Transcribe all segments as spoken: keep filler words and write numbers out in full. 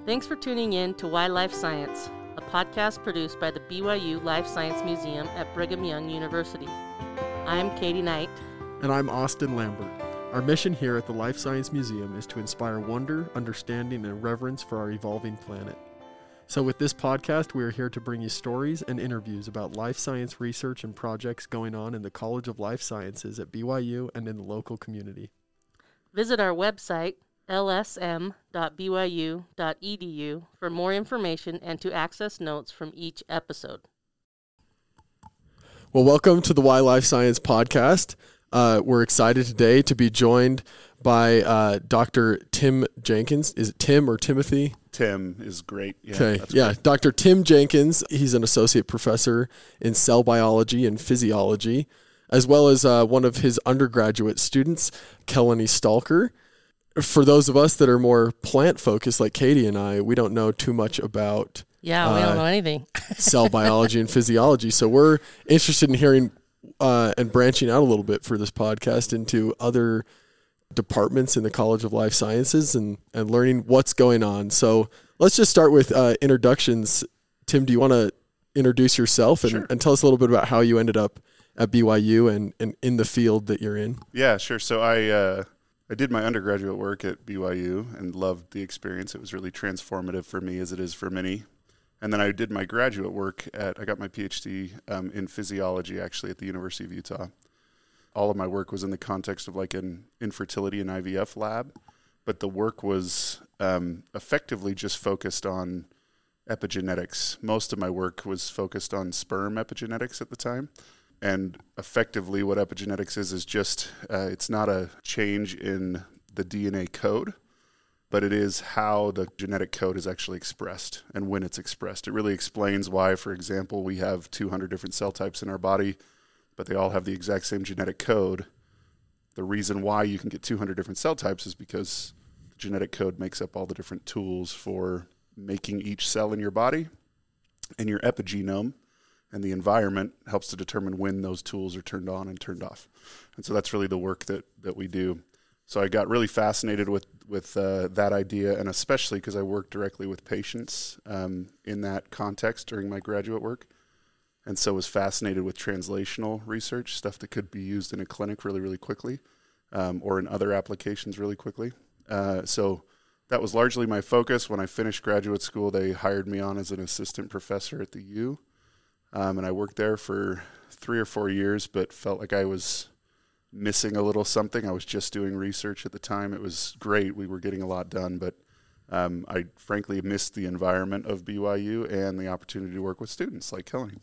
Thanks for tuning in to Why Life Science, a podcast produced by the B Y U Life Science Museum at Brigham Young University. I'm Katie Knight. And I'm Austin Lambert. Our mission here at the Life Science Museum is to inspire wonder, understanding, and reverence for our evolving planet. So with this podcast, we are here to bring you stories and interviews about life science research and projects going on in the College of Life Sciences at B Y U and in the local community. Visit our website, l s m dot b y u dot e d u, for more information and to access notes from each episode. Well, welcome to the Why Life Science podcast. Uh, we're excited today to be joined by uh, Doctor Tim Jenkins. Is it Tim or Timothy? Tim is great. Yeah, okay, yeah, great. Doctor Tim Jenkins. He's an associate professor in cell biology and physiology, as well as uh, one of his undergraduate students, Kelani Stalker. For those of us that are more plant-focused, like Katie and I, we don't know too much about Yeah, we uh, don't know anything. cell biology and physiology. So we're interested in hearing uh, and branching out a little bit for this podcast into other departments in the College of Life Sciences and, and learning what's going on. So let's just start with uh, introductions. Tim, do you want to introduce yourself and, Sure. and tell us a little bit about how you ended up at B Y U and, and in the field that you're in? Yeah, sure. So I uh, I did my undergraduate work at B Y U and loved the experience. It was really transformative for me, as it is for many. And then I did my graduate work at, I got my P H D um, in physiology, actually, at the University of Utah. All of my work was in the context of like an infertility and I V F lab, but the work was um, effectively just focused on epigenetics. Most of my work was focused on sperm epigenetics at the time. And effectively what epigenetics is, is just, uh, it's not a change in the D N A code, but it is how the genetic code is actually expressed and when it's expressed. It really explains why, for example, we have two hundred different cell types in our body, but they all have the exact same genetic code. The reason why you can get two hundred different cell types is because the genetic code makes up all the different tools for making each cell in your body, and your epigenome and the environment helps to determine when those tools are turned on and turned off. And so that's really the work that, that we do. So I got really fascinated with, with uh, that idea, and especially because I worked directly with patients um, in that context during my graduate work. And so was fascinated with translational research, stuff that could be used in a clinic really, really quickly, um, or in other applications really quickly. Uh, so that was largely my focus. When I finished graduate school, they hired me on as an assistant professor at the U. Um, and I worked there for three or four years, but felt like I was missing a little something. I was just doing research at the time. It was great. We were getting a lot done, but um, I frankly missed the environment of B Y U and the opportunity to work with students like Kelani.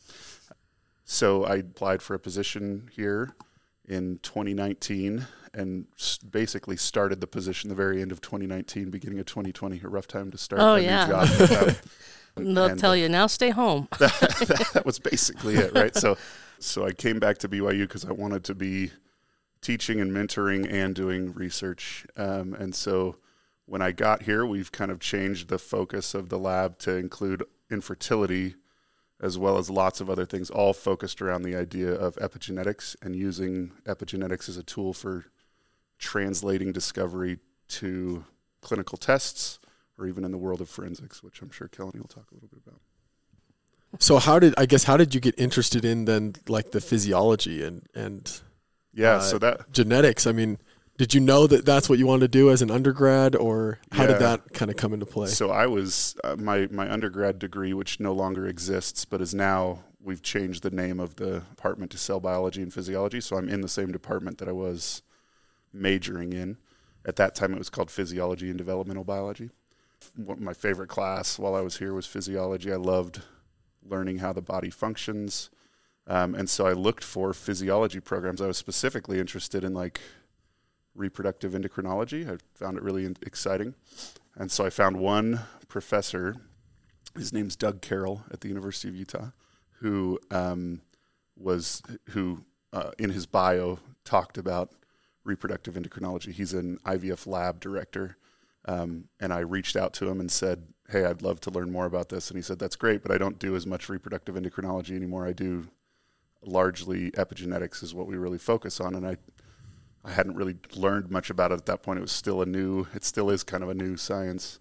So I applied for a position here in twenty nineteen and basically started the position the very end of twenty nineteen, beginning of twenty twenty, a rough time to start Oh, a yeah. new job. Um, They'll and, tell you, now stay home. that, that, that was basically it, right? So so I came back to B Y U because I wanted to be teaching and mentoring and doing research. Um, and so when I got here, we've kind of changed the focus of the lab to include infertility as well as lots of other things, all focused around the idea of epigenetics and using epigenetics as a tool for translating discovery to clinical tests, or even in the world of forensics, which I'm sure Kelani will talk a little bit about. So how did, I guess, how did you get interested in then like the physiology and, and Yeah, uh, so that genetics? I mean, did you know that that's what you wanted to do as an undergrad, or how Yeah. did that kind of come into play? So I was, uh, my, my undergrad degree, which no longer exists, but is now, we've changed the name of the department to cell biology and physiology. So I'm in the same department that I was majoring in. At that time, it was called physiology and developmental biology. One of my favorite class while I was here was physiology. I loved learning how the body functions. Um, and so I looked for physiology programs. I was specifically interested in like reproductive endocrinology. I found it really in- exciting. And so I found one professor, his name's Doug Carroll at the University of Utah, who um, was, who uh, in his bio talked about reproductive endocrinology. He's an I V F lab director. Um, and I reached out to him and said, hey, I'd love to learn more about this. And he said, that's great, but I don't do as much reproductive endocrinology anymore. I do largely epigenetics is what we really focus on. And I, I hadn't really learned much about it at that point. It was still a new, it still is kind of a new science.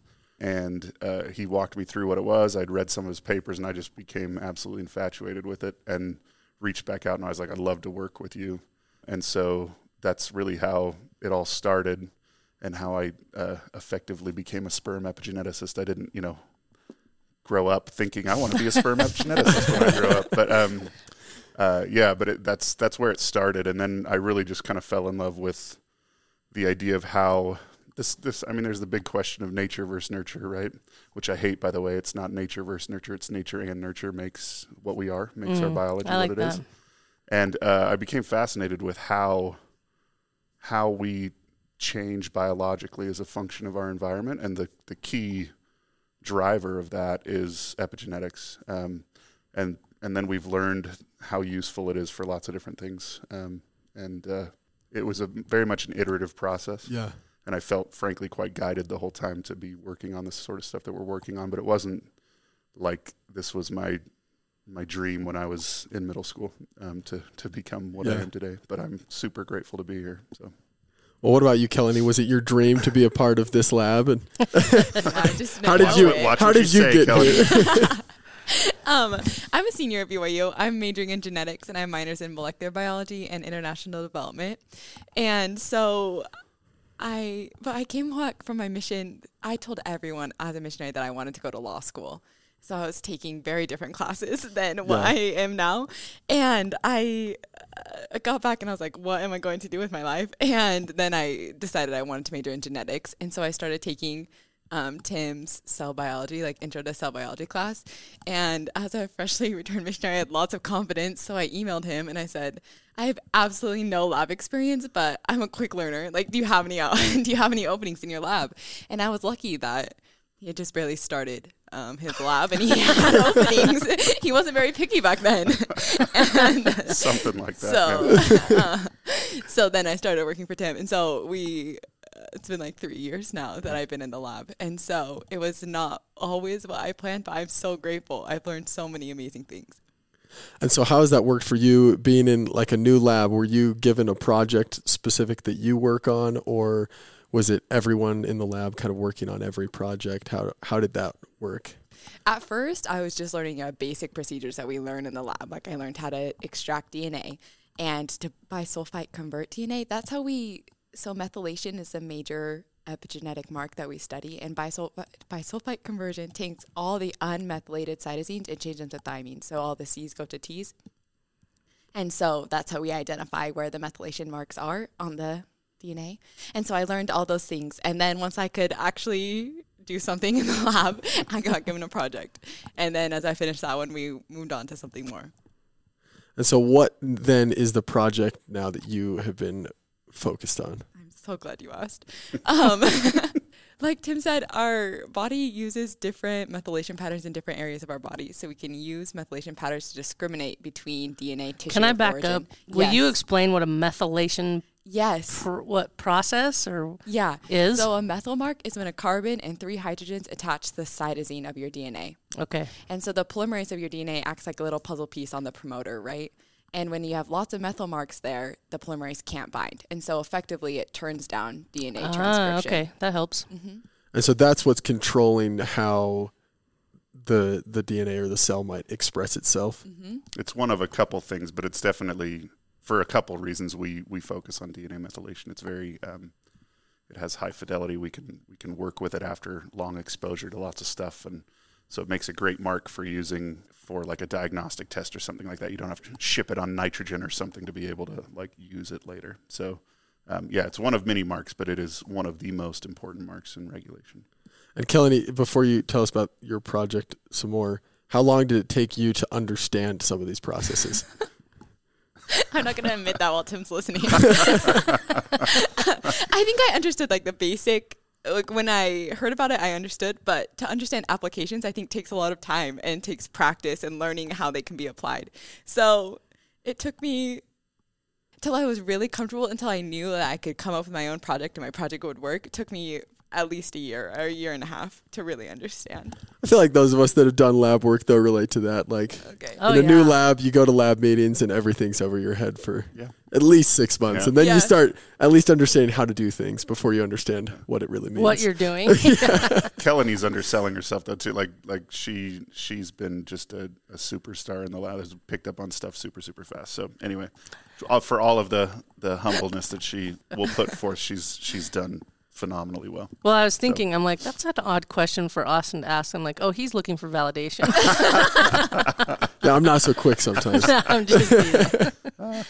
and uh, he walked me through what it was. I'd read some of his papers, and I just became absolutely infatuated with it and reached back out, and I was like, I'd love to work with you. And so that's really how it all started and how I uh, effectively became a sperm epigeneticist. I didn't, you know, grow up thinking I want to be a sperm epigeneticist when I grow up. But um, uh, yeah, but it, that's that's where it started. And then I really just kind of fell in love with the idea of how this, this, I mean, there's the big question of nature versus nurture, right? Which I hate, by the way. It's not nature versus nurture. It's nature and nurture makes what we are, makes mm, our biology I like what it that. is. And uh, I became fascinated with how how we change biologically as a function of our environment. And the, the key driver of that is epigenetics. Um, and and then we've learned how useful it is for lots of different things. Um, and uh, it was a very much an iterative process. Yeah. And I felt, frankly, quite guided the whole time to be working on this sort of stuff that we're working on. But it wasn't like this was my my dream when I was in middle school um, to to become what yeah. I am today. But I'm super grateful to be here. So. Well, what about you, Kelly? Was it your dream to be a part of this lab? And just how did you? Watch how did you, you say, get here? um, I'm a senior at B Y U. I'm majoring in genetics, and I have minors in molecular biology and international development. And so, I but I came back from my mission. I told everyone as a missionary that I wanted to go to law school. So I was taking very different classes than what yeah. I am now. And I uh, got back and I was like, what am I going to do with my life? And then I decided I wanted to major in genetics. And so I started taking um, Tim's cell biology, like intro to cell biology class. And as a freshly returned missionary, I had lots of confidence. So I emailed him and I said, I have absolutely no lab experience, but I'm a quick learner. Like, do you have any, do you have any openings in your lab? And I was lucky that he had just barely started um, his lab, and he had openings. He wasn't very picky back then. and, Something like that. So, uh, so then I started working for Tim, and so we. Uh, it's been like three years now that I've been in the lab, and so it was not always what I planned, but I'm so grateful. I've learned so many amazing things. And so, how has that worked for you? Being in like a new lab, were you given a project specific that you work on, or was it everyone in the lab kind of working on every project? How how did that work? At first, I was just learning uh, basic procedures that we learn in the lab. Like I learned how to extract D N A and to bisulfite convert D N A. That's how we, so methylation is a major epigenetic mark that we study. And bisulfite, bisulfite conversion takes all the unmethylated cytosines and changes them to thymine. So all the C's go to T's. And so that's how we identify where the methylation marks are on the D N A. And so I learned all those things. And then once I could actually do something in the lab, I got given a project. And then as I finished that one, we moved on to something more. And so what then is the project now that you have been focused on? I'm so glad you asked. Um, like Tim said, our body uses different methylation patterns in different areas of our body. So we can use methylation patterns to discriminate between D N A, tissue, Can I back origin. up? Will Yes. you explain what a methylation Yes. pr- what process or Yeah. is? So a methyl mark is when a carbon and three hydrogens attach to the cytosine of your D N A. Okay. And so the polymerase of your D N A acts like a little puzzle piece on the promoter, right? And when you have lots of methyl marks there, the polymerase can't bind. And so effectively it turns down D N A Ah, transcription. okay. That helps. Mm-hmm. And so that's what's controlling how the the D N A or the cell might express itself. Mm-hmm. It's one of a couple things, but it's definitely, for a couple reasons, we we focus on D N A methylation. It's very, um, it has high fidelity. We can we can work with it after long exposure to lots of stuff, and so it makes a great mark for using for like a diagnostic test or something like that. You don't have to ship it on nitrogen or something to be able to like use it later. So, um, yeah, it's one of many marks, but it is one of the most important marks in regulation. And Kelly, before you tell us about your project some more, how long did it take you to understand some of these processes? I'm not going to admit that while Tim's listening. I think I understood like the basic, like when I heard about it, I understood, but to understand applications, I think takes a lot of time and takes practice and learning how they can be applied. So it took me till I was really comfortable, until I knew that I could come up with my own project and my project would work. It took me at least a year or a year and a half to really understand. I feel like those of us that have done lab work, though, relate to that. Like Okay. Oh, in a yeah. new lab, you go to lab meetings and everything's over your head for Yeah. At least six months. Yeah. And then Yeah. you start at least understanding how to do things before you understand what it really means. What you're doing. Kelly's underselling herself though too. Like like she she's been just a, a superstar in the lab. Has picked up on stuff super super fast. So anyway, for all of the the humbleness that she will put forth, she's she's done phenomenally well. Well, I was thinking, I'm like, that's an odd question for Austin to ask. I'm like, oh, he's looking for validation. Yeah, I'm not so quick sometimes. I'm just teasing.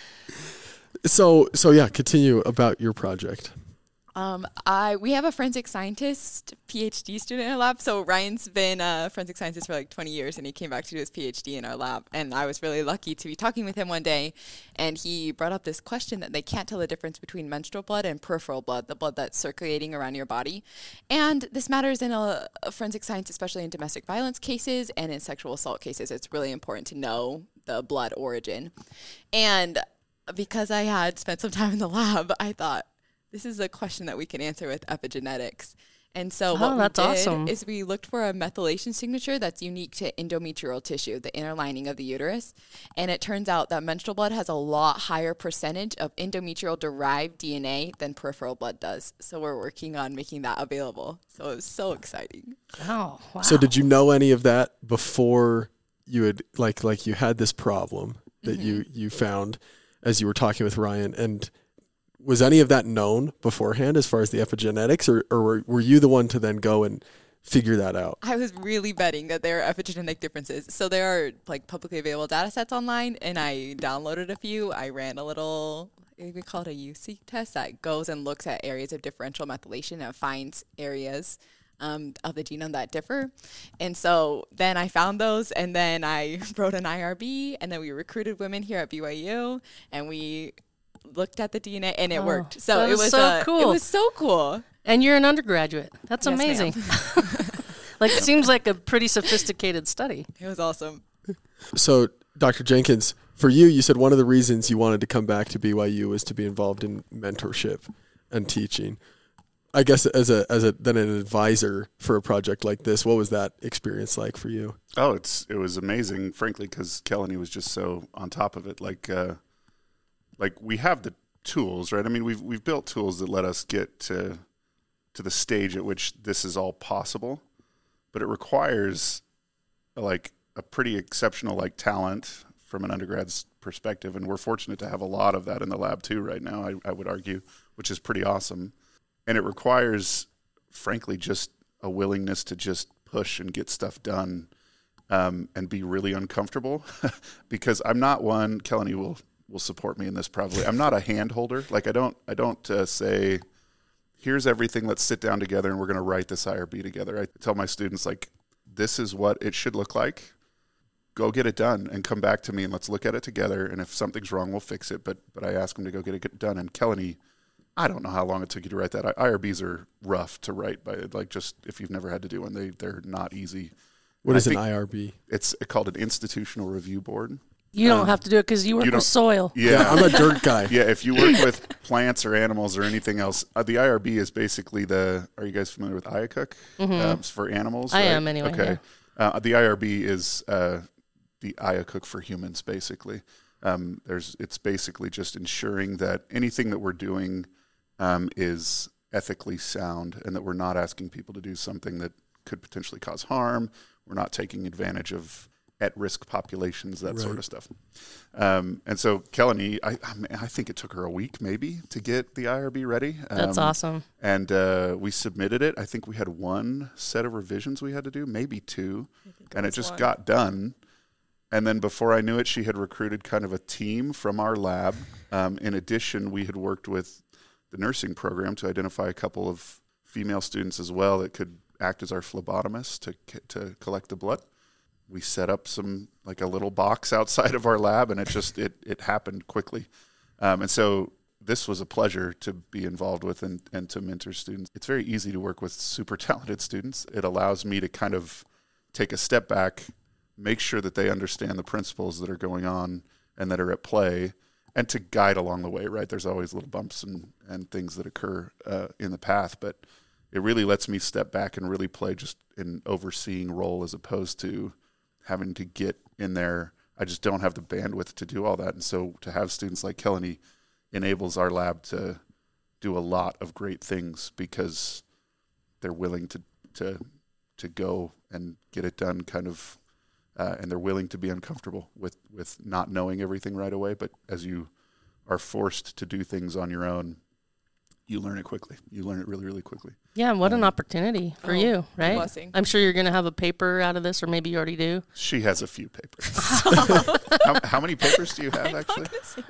So so yeah, continue about your project. Um, I we have a forensic scientist PhD student in our lab. So Ryan's been a forensic scientist for like twenty years, and he came back to do his PhD in our lab. And I was really lucky to be talking with him one day, and he brought up this question that they can't tell the difference between menstrual blood and peripheral blood, the blood that's circulating around your body. And this matters in a, a forensic science, especially in domestic violence cases and in sexual assault cases. It's really important to know the blood origin. And because I had spent some time in the lab, I thought, this is a question that we can answer with epigenetics. And so Oh, what that's we did awesome. is we looked for a methylation signature that's unique to endometrial tissue, the inner lining of the uterus. And it turns out that menstrual blood has a lot higher percentage of endometrial-derived D N A than peripheral blood does. So we're working on making that available. So it was so exciting. Oh, wow. So did you know any of that before you had like like you had this problem that Mm-hmm. you you found as you were talking with Ryan, and was any of that known beforehand as far as the epigenetics, or, or were, were you the one to then go and figure that out? I was really betting that there are epigenetic differences. So there are like publicly available data sets online, and I downloaded a few. I ran a little, we call it a U seek test that goes and looks at areas of differential methylation and finds areas um, of the genome that differ. And so then I found those, and then I wrote an I R B, and then we recruited women here at B Y U, and we looked at the D N A, and it Oh, worked. So that it is was so uh, cool. It was so cool. And you're an undergraduate. That's Yes, amazing. ma'am. Like, it seems like a pretty sophisticated study. It was awesome. So, Doctor Jenkins, for you, you said one of the reasons you wanted to come back to B Y U was to be involved in mentorship and teaching. I guess as a as a then an advisor for a project like this, what was that experience like for you? Oh, it's it was amazing, frankly, because Kelly was just so on top of it. Like, uh, like we have the tools, right? I mean, we've we've built tools that let us get to to the stage at which this is all possible, but it requires like a pretty exceptional like talent from an undergrad's perspective, and we're fortunate to have a lot of that in the lab too right now. I, I would argue, which is pretty awesome, and it requires, frankly, just a willingness to just push and get stuff done. Um, and be really uncomfortable because I'm not one, Kelly will, will support me in this probably. I'm not a hand holder. Like I don't, I don't uh, say, here's everything, let's sit down together and we're going to write this I R B together. I tell my students like, this is what it should look like. Go get it done and come back to me and let's look at it together. And if something's wrong, we'll fix it. But, but I ask them to go get it done. And Kelly, I don't know how long it took you to write that. I R Bs are rough to write, but like just, if you've never had to do one, they, they're not easy. What I is an think- I R B? It's called an institutional review board. You don't Um, have to do it because you work you with don't- soil. Yeah, I'm a dirt guy. yeah. If you work with plants or animals or anything else, uh, the I R B is basically the. Are you guys familiar with I A C U C? Mhm. Uh, it's for animals. I right? am anyway, Okay. Uh, the I R B is uh, the I A C U C for humans, basically. Um, there's. It's basically just ensuring that anything that we're doing um, is ethically sound, and that we're not asking people to do something that could potentially cause harm. We're not taking advantage of at-risk populations, that sort Right. of stuff. Um, and so Kelly, I, I, mean, I think it took her a week maybe to get the I R B ready. That's Um, awesome. And uh, we submitted it. I think we had one set of revisions we had to do, maybe two, and it was just one. got done. And then before I knew it, she had recruited kind of a team from our lab. Um, in addition, we had worked with the nursing program to identify a couple of female students as well that could act as our phlebotomists to to collect the blood. We set up some like a little box outside of our lab, and it just it it happened quickly. Um, and so this was a pleasure to be involved with and, and to mentor students. It's very easy to work with super talented students. It allows me to kind of take a step back, make sure that they understand the principles that are going on and that are at play, and to guide along the way, right? There's always little bumps and, and things that occur uh, in the path, but it really lets me step back and really play just an overseeing role as opposed to having to get in there. I just don't have the bandwidth to do all that. And so to have students like Kelly enables our lab to do a lot of great things because they're willing to to to go and get it done kind of uh, and they're willing to be uncomfortable with with not knowing everything right away, but as you are forced to do things on your own, you learn it quickly. You learn it really, really quickly. Yeah, what an Um, opportunity for oh, you, right? blessing. I'm sure you're going to have a paper out of this, or maybe you already do. She has a few papers. how, how many papers do you have, actually?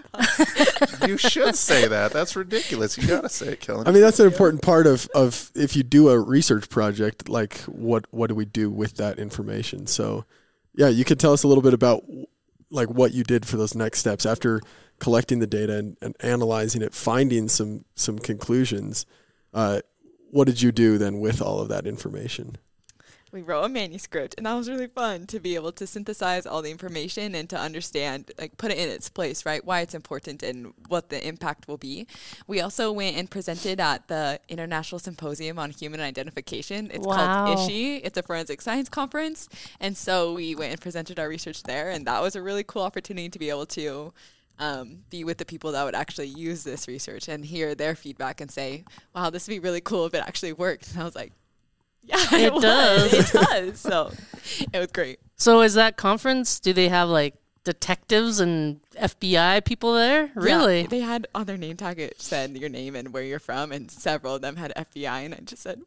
You should say that. That's ridiculous. You got to say it, Kellen. I mean, that's an important part of, of if you do a research project, like what, what do we do with that information? So, yeah, you could tell us a little bit about like what you did for those next steps after collecting the data and, and analyzing it, finding some some conclusions. Uh, what did you do then with all of that information? We wrote a manuscript, and that was really fun to be able to synthesize all the information and to understand, like put it in its place, right? Why it's important and what the impact will be. We also went and presented at the International Symposium on Human Identification. It's Wow. called I S H I. It's a forensic science conference. And so we went and presented our research there, and that was a really cool opportunity to be able to um, be with the people that would actually use this research and hear their feedback and say, wow, this would be really cool if it actually worked. And I was like, yeah, It it, was. does. It does. So it was great. So is that conference, do they have like detectives and F B I people there? Really? Yeah, they had on their name tag, it said your name and where you're from, and several of them had F B I, and I just said,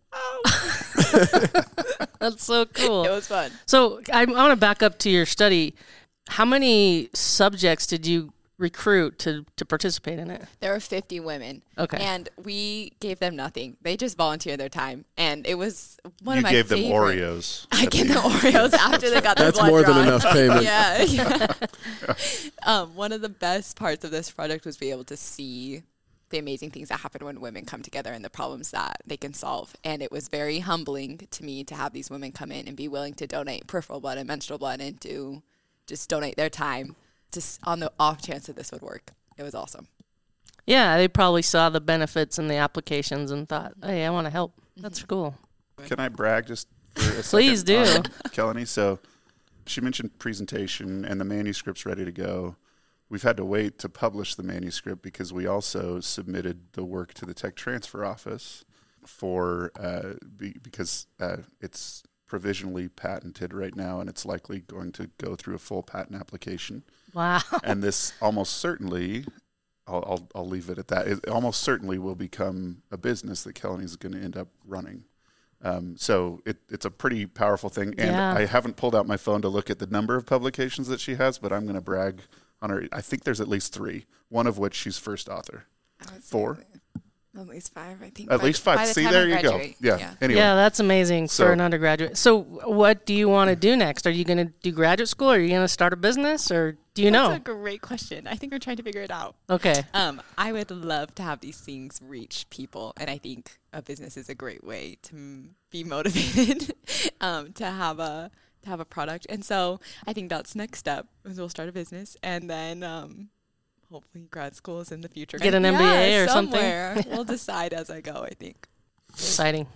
wow. That's so cool. It was fun. So I want to back up to your study. How many subjects did you recruit to, to participate in it? There were fifty women. Okay. And we gave them nothing. They just volunteered their time. And it was one you of my gave them favorite. Oreos. I at gave the them end. Oreos after they got their That's blood more drawn. than enough payment. Yeah. yeah. um, one of the best parts of this project was be able to see the amazing things that happen when women come together and the problems that they can solve. And it was very humbling to me to have these women come in and be willing to donate peripheral blood and menstrual blood and to just donate their time just on the off chance that this would work. It was awesome. Yeah, they probably saw the benefits and the applications and thought, hey, I want to help. That's cool. Can I brag just for a Please second do. on Kelly? So she mentioned presentation and the manuscript's ready to go. We've had to wait to publish the manuscript because we also submitted the work to the Tech Transfer Office for uh, be, because uh, it's provisionally patented right now, and it's likely going to go through a full patent application. Wow. And this almost certainly, I'll, I'll, I'll leave it at that, it almost certainly will become a business that Kelly is going to end up running. Um, so it, it's a pretty powerful thing. And Yeah. I haven't pulled out my phone to look at the number of publications that she has, but I'm going to brag on her. I think there's at least three, one of which she's first author. Four? At least five, I think. At By- least by five. the See, time there I you go. graduate. Yeah. Yeah. Anyway. Yeah, that's amazing So- for an undergraduate. So what do you want to do next? Are you going to do graduate school? Are you going to start a business? Or do you That's know? a great question. I think we're trying to figure it out. Okay. Um, I would love to have these things reach people, and I think a business is a great way to m- be motivated um, to have a to have a product. And so I think that's next step is we'll start a business, and then um, hopefully grad school is in the future. Get an M B A Yeah, or something. somewhere. We'll decide as I go, I think. Exciting.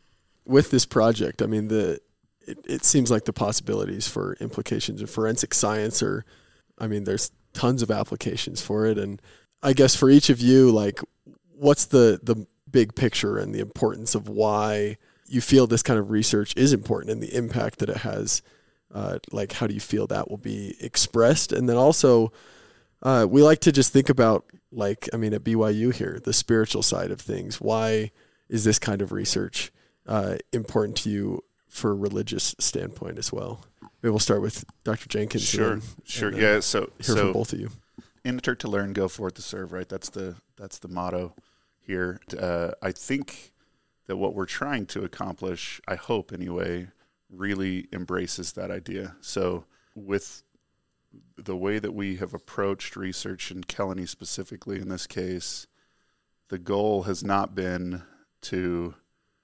With this project, I mean, the it, it seems like the possibilities for implications of forensic science are, I mean, there's tons of applications for it. And I guess for each of you, like, what's the, the big picture and the importance of why you feel this kind of research is important and the impact that it has? Uh, like, how do you feel that will be expressed? And then also, uh, we like to just think about, like, I mean, at B Y U here, the spiritual side of things. Why is this kind of research uh, important to you for a religious standpoint as well? Maybe we'll start with Doctor Jenkins. Sure. and, Sure. and, uh, Yeah. So, hear so from both of you. enter to learn, go forth to serve, right? That's the that's the motto here. Uh, I think that what we're trying to accomplish, I hope anyway, really embraces that idea. So with the way that we have approached research, and Kelly specifically in this case, the goal has not been to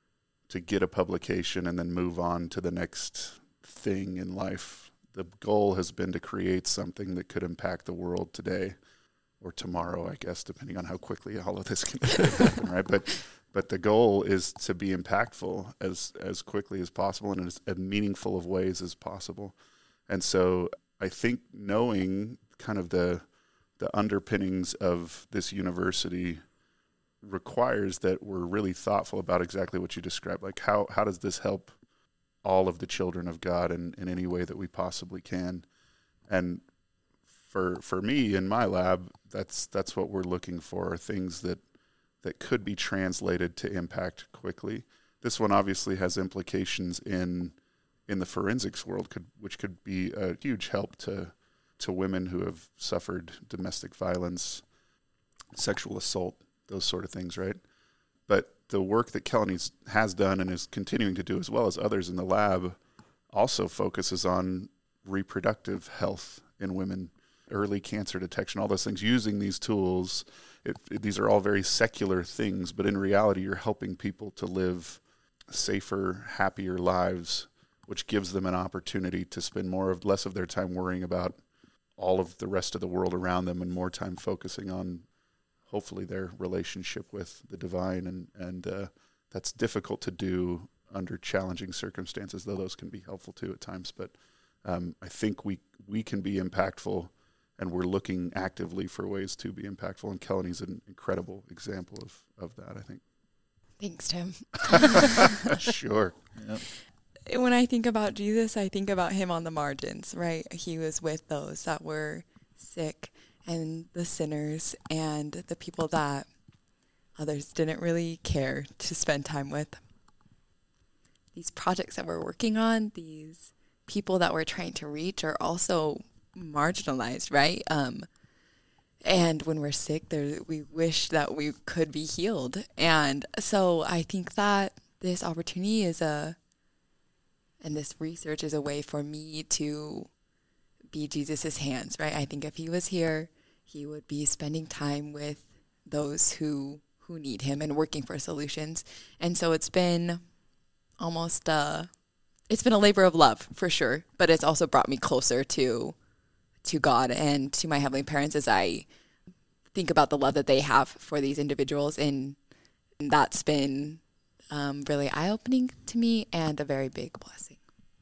to get a publication and then move on to the next thing in life. The goal has been to create something that could impact the world today or tomorrow, I guess, depending on how quickly all of this can happen, right? But but the goal is to be impactful as as quickly as possible and as, as meaningful of ways as possible. And so I think knowing kind of the the underpinnings of this university requires that we're really thoughtful about exactly what you described. Like how, how does this help all of the children of God in, in any way that we possibly can? And for for me in my lab, that's that's what we're looking for, things that that could be translated to impact quickly. This one obviously has implications in in the forensics world, could, which could be a huge help to to women who have suffered domestic violence, sexual assault, those sort of things, right? But the work that Kellenys has done and is continuing to do, as well as others in the lab, also focuses on reproductive health in women, early cancer detection, all those things, using these tools. It, it, these are all very secular things, but in reality, you're helping people to live safer, happier lives, which gives them an opportunity to spend more of less of their time worrying about all of the rest of the world around them and more time focusing on hopefully their relationship with the divine. And, and uh, that's difficult to do under challenging circumstances, though those can be helpful too at times. But um, I think we, we can be impactful, and we're looking actively for ways to be impactful. And Kelleny's an incredible example of, of that, I think. Thanks, Tim. Sure. Yep. When I think about Jesus, I think about him on the margins, right? He was with those that were sick and the sinners and the people that others didn't really care to spend time with. These projects that we're working on, these people that we're trying to reach are also marginalized, right? Um, and when we're sick, there, we wish that we could be healed. And so I think that this opportunity is a, and this research is a way for me to be Jesus's hands, right? I think if he was here, he would be spending time with those who who need him and working for solutions. And so it's been almost uh it's been a labor of love for sure, but it's also brought me closer to to God and to my heavenly parents as I think about the love that they have for these individuals, and that's been um, really eye-opening to me and a very big blessing.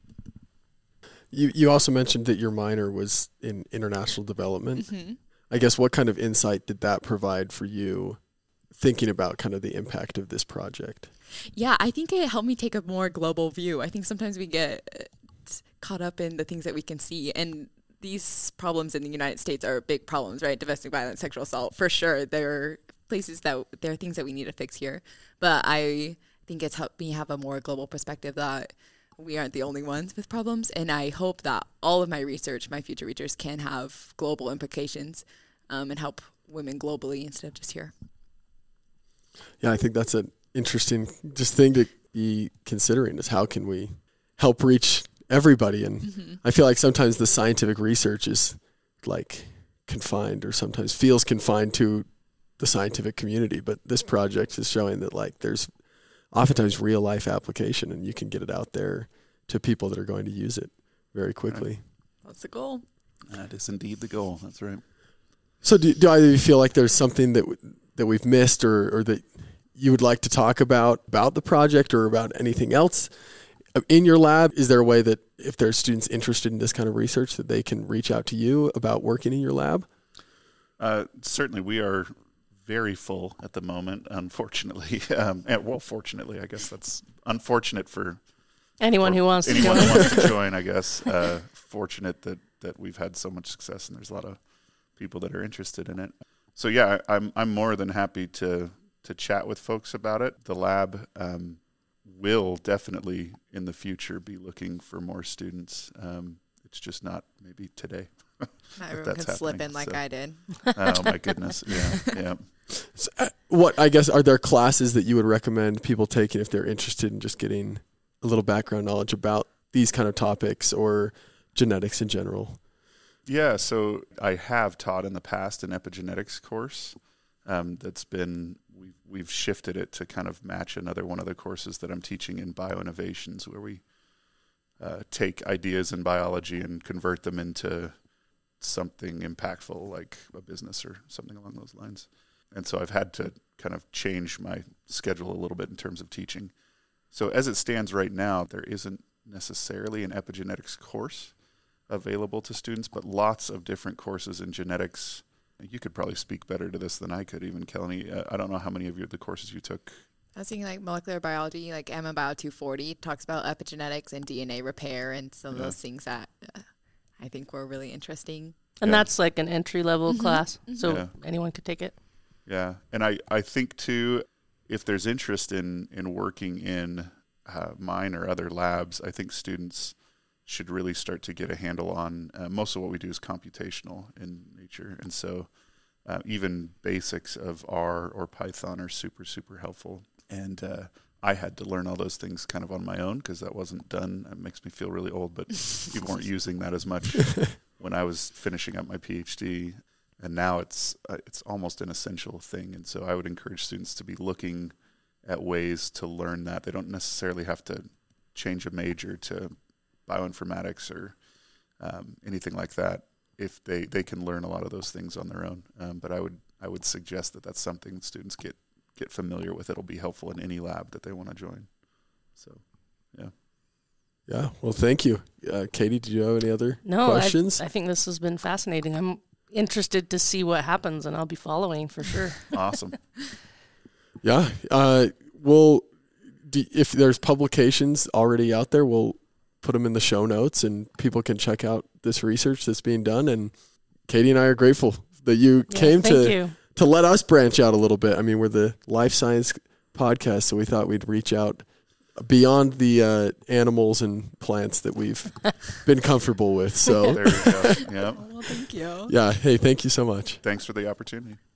You you also mentioned that your minor was in international development. Mm-hmm. I guess what kind of insight did that provide for you thinking about kind of the impact of this project? Yeah, I think it helped me take a more global view. I think sometimes we get caught up in the things that we can see, and these problems in the United States are big problems, right? Domestic violence, sexual assault, for sure. There are places that, there are things that we need to fix here. But I think it's helped me have a more global perspective that we aren't the only ones with problems. And I hope that all of my research, my future research, can have global implications um, and help women globally instead of just here. Yeah, I think that's an interesting just thing to be considering, is how can we help reach everybody. And mm-hmm. I feel like sometimes the scientific research is like confined, or sometimes feels confined to the scientific community. But this project is showing that like there's oftentimes real life application, and you can get it out there to people that are going to use it very quickly. Right. That's the goal. That is indeed the goal. That's right. So do, do either of you feel like there's something that w- that we've missed, or, or that you would like to talk about, about the project, or about anything else in your lab? Is there a way that if there's students interested in this kind of research that they can reach out to you about working in your lab? Uh, certainly, we are very full at the moment, unfortunately. Um, and, well, fortunately, I guess that's unfortunate for anyone who wants anyone to join. who wants to join, I guess. Uh, fortunate that, that we've had so much success, and there's a lot of people that are interested in it. So yeah, I'm I'm more than happy to to chat with folks about it. The lab um, will definitely in the future be looking for more students. Um, it's just not maybe today. Not everyone can slip in like so. I did. Oh my goodness! Yeah, yeah. So, uh, what I guess are there classes that you would recommend people taking if they're interested in just getting a little background knowledge about these kind of topics or genetics in general? Yeah, so I have taught in the past an epigenetics course um, that's been, we've, we've shifted it to kind of match another one of the courses that I'm teaching in bioinnovations, where we uh, take ideas in biology and convert them into something impactful, like a business or something along those lines. And so I've had to kind of change my schedule a little bit in terms of teaching. So as it stands right now, there isn't necessarily an epigenetics course available to students, but lots of different courses in genetics You could probably speak better to this than I could, even Kelly. Uh, I don't know how many of your the courses you took. I was thinking like molecular biology, like M Bio two forty talks about epigenetics and D N A repair and some of Yeah. those things that uh, I think were really interesting. And Yeah. that's like an entry level Mhm. class, so Yeah. anyone could take it. Yeah, and I, I think too, if there's interest in in working in uh, mine or other labs, I think students should really start to get a handle on. Uh, most of what we do is computational in nature, and so uh, even basics of R or Python are super super helpful. And uh, I had to learn all those things kind of on my own because that wasn't done. It makes me feel really old, but people weren't using that as much when I was finishing up my PhD. And now it's uh, it's almost an essential thing. And so I would encourage students to be looking at ways to learn that. They don't necessarily have to change a major to bioinformatics or um, anything like that if they, they can learn a lot of those things on their own. Um, but I would I would suggest that that's something students get, get familiar with. It'll be helpful in any lab that they want to join. So, yeah. Yeah. Well, thank you. Uh, Katie, do you have any other No, questions? I, I think this has been fascinating. I'm interested to see what happens, and I'll be following for sure. Awesome. Yeah. Uh, we'll, do, if there's publications already out there, we'll put them in the show notes and people can check out this research that's being done. And Katie and I are grateful that you Yeah, came thank to, you. to let us branch out a little bit. I mean, we're the life science podcast, so we thought we'd reach out beyond the uh, animals and plants that we've been comfortable with. So There we go. Yeah. Well, thank you. yeah. Hey, thank you so much. Thanks for the opportunity.